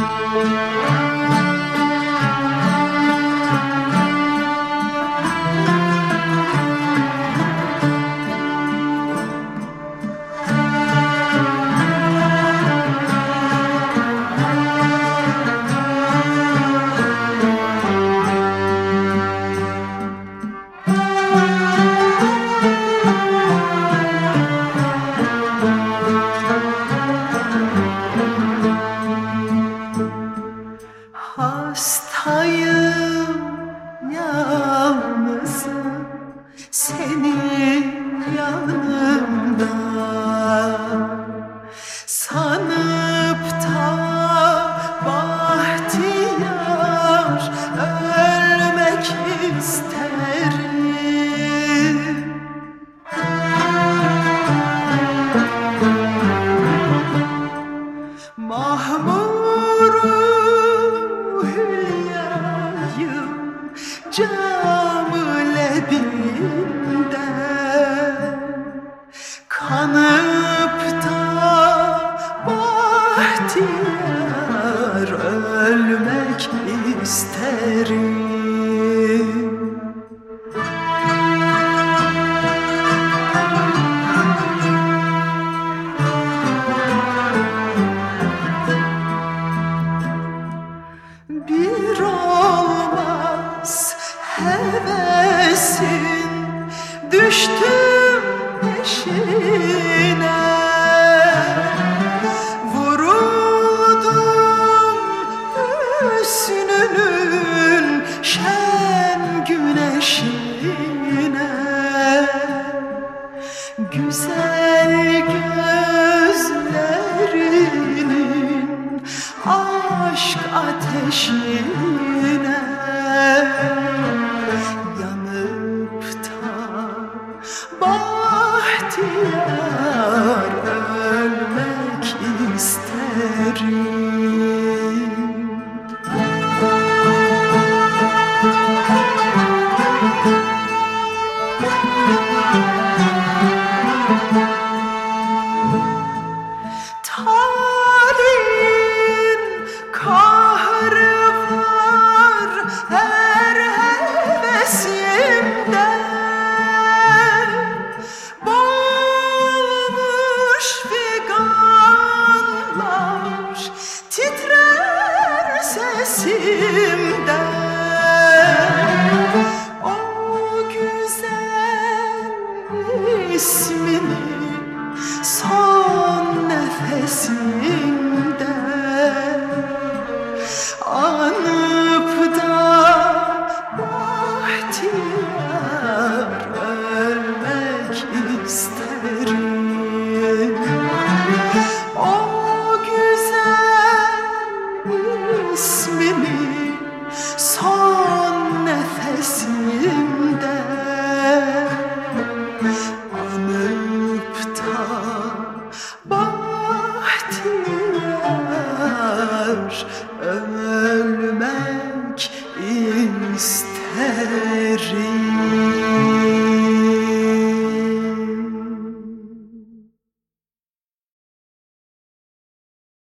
Hastayım, yalnızım senin yanında, sanıp da bahtiyar ölmek isterim. Mahmuru hülyayım cam-ı lebinden, kanıp da bahtiyar ölmek isterim. Bir olmaz hevesin, düştüm peşine, vuruldum hüsnünün şen güneşine. Güzel gözlerinin aşk ateşine yanıp da bahtiyar ölmek isterim. Tarihin kahrı var her hevesimde, boğulmuş figanlar titrer sesimde. O güzel ismini son nefesimde anıp da bahtiyar ölmek isterim. O güzel ismini son nefesimde anıp da bahtiyar ölmek isterim.